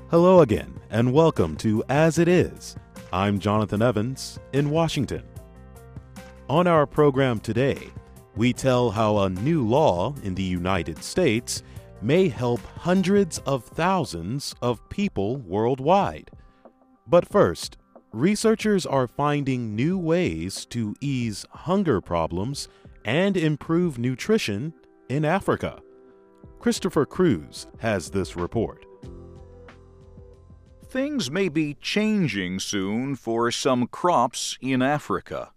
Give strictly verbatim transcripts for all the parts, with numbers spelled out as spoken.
Hello again, and welcome to As It Is. I'm Jonathan Evans in Washington. On our program today, we tell how a new law in the United States may help hundreds of thousands of people worldwide. But first, researchers are finding new ways to ease hunger problems and improve nutrition in Africa. Christopher Cruz has this report. Things may be changing soon for some crops in Africa.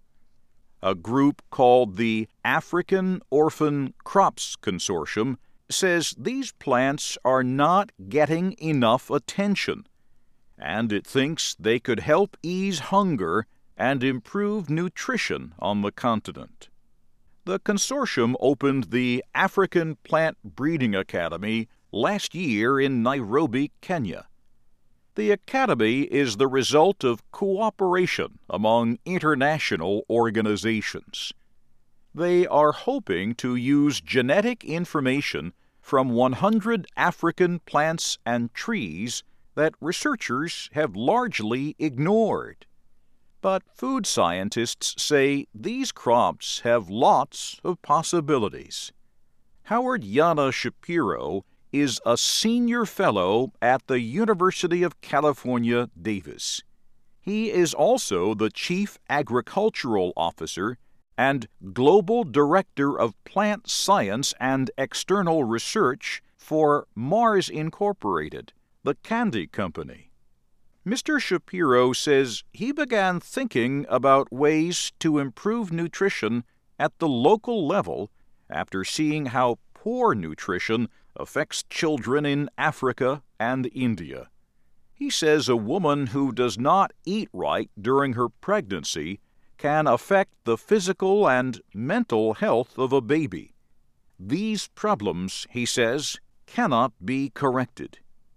A group called the African Orphan Crops Consortium says these plants are not getting enough attention, and it thinks they could help ease hunger and improve nutrition on the continent. The consortium opened the African Plant Breeding Academy last year in Nairobi, Kenya. The academy is the result of cooperation among international organizations. They are hoping to use genetic information from one hundred African plants and trees that researchers have largely ignored. But food scientists say these crops have lots of possibilities. Howard Yana Shapiro is a senior fellow at the University of California, Davis. He is also the chief agricultural officer and global director of plant science and external research for Mars Incorporated, the candy company. Mister Shapiro says he began thinking about ways to improve nutrition at the local level after seeing how poor nutrition affects children in Africa and India. He says a woman who does not eat right during her pregnancy can affect the physical and mental health of a baby. These problems, he says, cannot be corrected.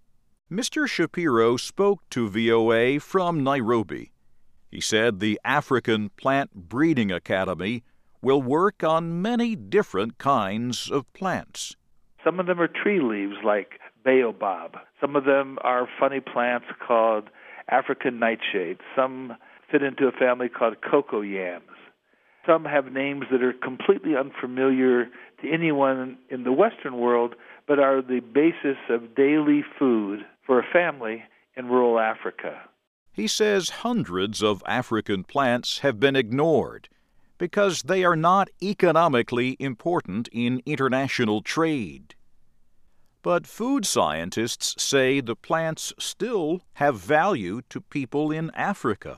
Mister Shapiro spoke to V O A from Nairobi. He said the African Plant Breeding Academy will work on many different kinds of plants. Some of them are tree leaves like baobab. Some of them are funny plants called African nightshade. Some fit into a family called cocoa yams. Some have names that are completely unfamiliar to anyone in the Western world, but are the basis of daily food for a family in rural Africa. He says hundreds of African plants have been ignored because they are not economically important in international trade. But food scientists say the plants still have value to people in Africa.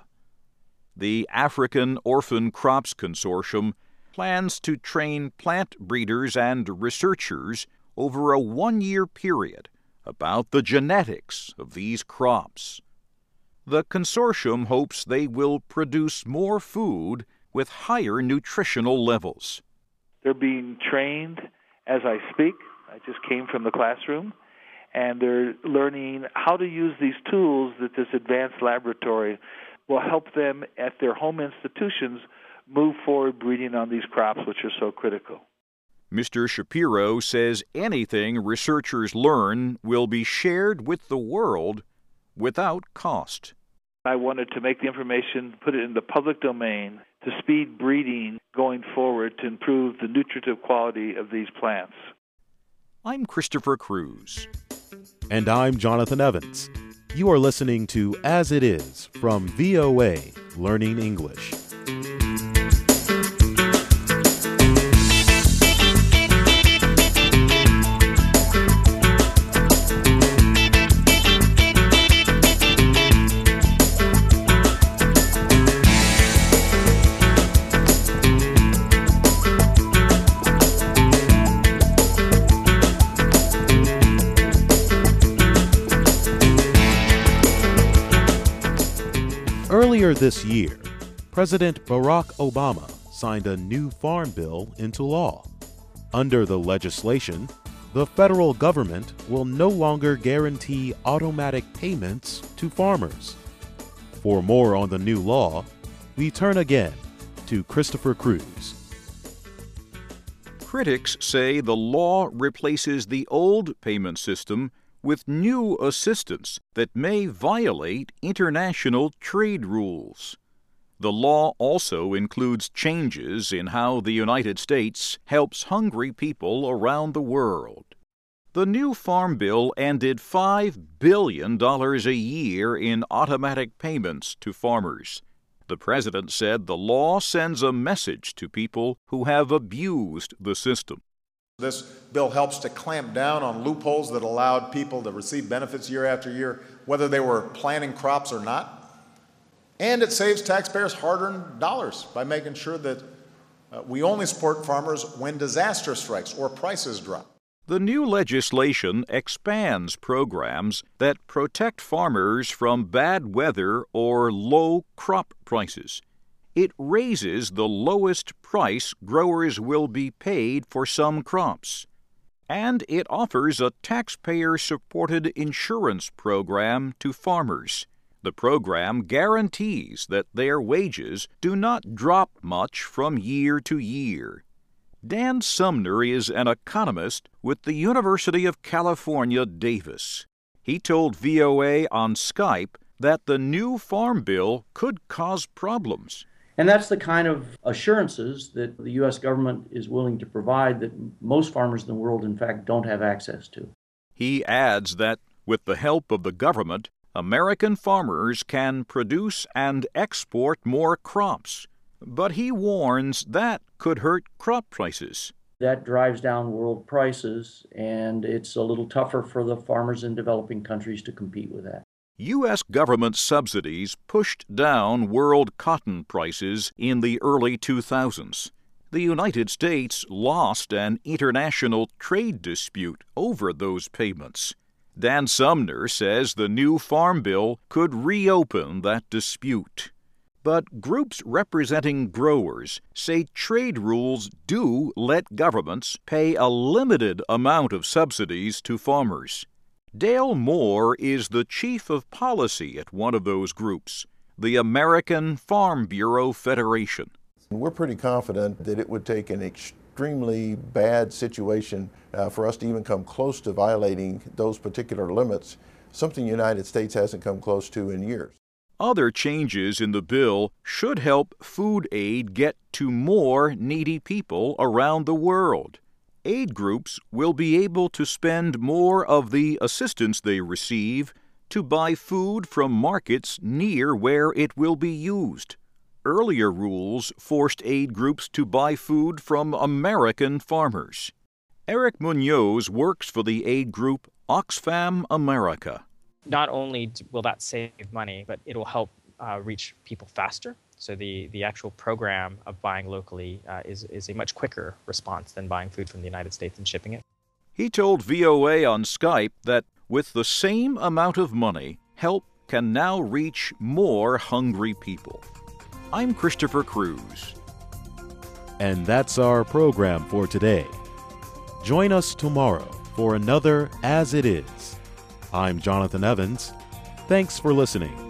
The African Orphan Crops Consortium plans to train plant breeders and researchers over a one-year period about the genetics of these crops. The consortium hopes they will produce more food with higher nutritional levels. They're being trained as I speak. I just came from the classroom, and they're learning how to use these tools that this advanced laboratory will help them at their home institutions move forward breeding on these crops, which are so critical. Mister Shapiro says anything researchers learn will be shared with the world without cost. I wanted to make the information, put it in the public domain to speed breeding going forward to improve the nutritive quality of these plants. I'm Christopher Cruz. And I'm Jonathan Evans. You are listening to As It Is from V O A Learning English. Earlier this year, President Barack Obama signed a new farm bill into law. Under the legislation, the federal government will no longer guarantee automatic payments to farmers. For more on the new law, we turn again to Christopher Cruz. Critics say the law replaces the old payment system with new assistance that may violate international trade rules. The law also includes changes in how the United States helps hungry people around the world. The new Farm Bill ended five billion dollars a year in automatic payments to farmers. The president said the law sends a message to people who have abused the system. This bill helps to clamp down on loopholes that allowed people to receive benefits year after year, whether they were planting crops or not. And it saves taxpayers hard-earned dollars by making sure that uh, we only support farmers when disaster strikes or prices drop. The new legislation expands programs that protect farmers from bad weather or low crop prices. It raises the lowest price growers will be paid for some crops. And it offers a taxpayer-supported insurance program to farmers. The program guarantees that their wages do not drop much from year to year. Dan Sumner is an economist with the University of California, Davis. He told V O A on Skype that the new Farm Bill could cause problems. And that's the kind of assurances that the U S government is willing to provide that most farmers in the world, in fact, don't have access to. He adds that with the help of the government, American farmers can produce and export more crops. But he warns that could hurt crop prices. That drives down world prices, and it's a little tougher for the farmers in developing countries to compete with that. U S government subsidies pushed down world cotton prices in the early two thousands. The United States lost an international trade dispute over those payments. Dan Sumner says the new Farm Bill could reopen that dispute. But groups representing growers say trade rules do let governments pay a limited amount of subsidies to farmers. Dale Moore is the chief of policy at one of those groups, the American Farm Bureau Federation. We're pretty confident that it would take an extremely bad situation uh, for us to even come close to violating those particular limits, something the United States hasn't come close to in years. Other changes in the bill should help food aid get to more needy people around the world. Aid groups will be able to spend more of the assistance they receive to buy food from markets near where it will be used. Earlier rules forced aid groups to buy food from American farmers. Eric Munoz works for the aid group Oxfam America. Not only will that save money, but it'll help uh, reach people faster. So the, the actual program of buying locally uh, is, is a much quicker response than buying food from the United States and shipping it. He told V O A on Skype that with the same amount of money, help can now reach more hungry people. I'm Christopher Cruz. And that's our program for today. Join us tomorrow for another As It Is. I'm Jonathan Evans. Thanks for listening.